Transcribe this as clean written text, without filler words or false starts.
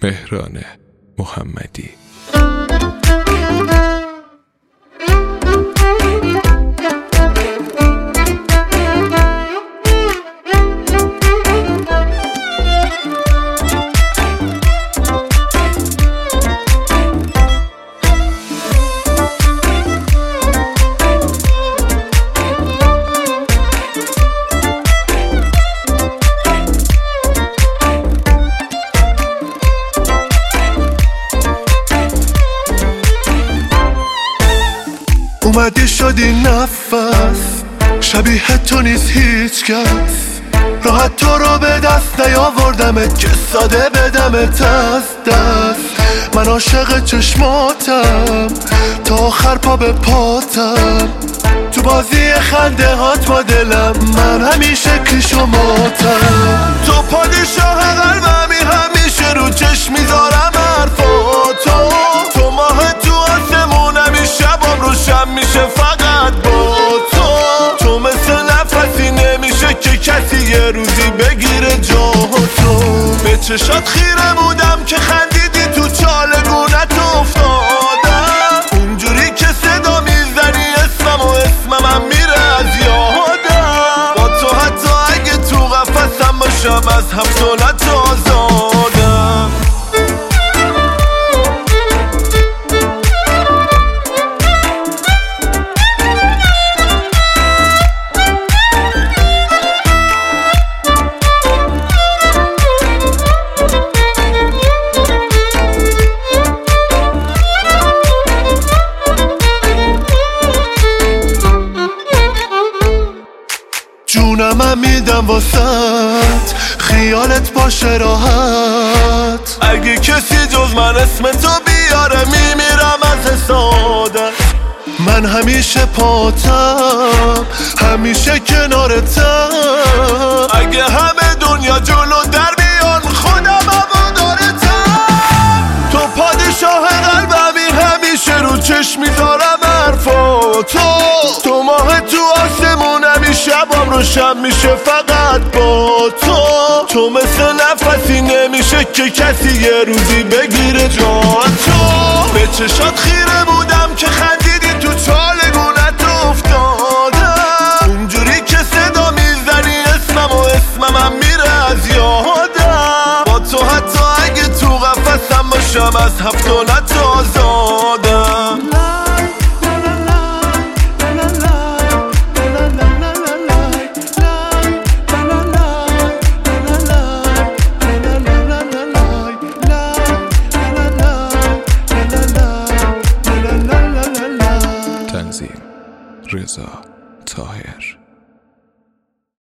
مهران محمدی. اومدی شدی نفس، شبیه تو نیست هیچ کس. راحت تو رو به دست نیاوردمت که ساده بدمت از دست. من عاشق چشماتم تا آخر پا به پاتم. تو بازی خنده هات با دلم من همیشه کیش و ماتم. تو پادشاه قلبمی، همیشه رو چشم میذارم حرفاتو. تو ماه تو آسمونمی، شبام روشن میشه فقط با تو. تو مثل نفسی نمیشه که کسی یه روزی بگیره جا تو. به چشات خیره بودم که خندیدی، تو چالگونت افتادم. اونجوری که صدا میزنی اسمم و اسمم میره از یادم. با تو حتی اگه تو قفسم باشم از هفتانت آزادم. جونم میدم واسط، خیالت باشه راحت. اگه کسی جز من اسم تو بیاره میمیرم از حسادت. من همیشه پاتم، همیشه کنارتم. اگه همه دنیا جلو در بیان خودم هوادارتم. تو پادشاه قلبمی، همیشه رو چشم میذارم حرفاتو. تو ماه تو آسمونمی، شبام روشن میشه فقط با تو. تو مثل نفسی نمیشه که کسی یه روزی بگیره جا تو. به چشات خیره بودم که خندیدی، تو چالگونت افتادم. اونجوری که صدا میزنی اسمم و اسمم میره از یادم. با تو حتی اگه تو قفسم باشم از هفتانت آزادم. تنظیم رضا طاهر.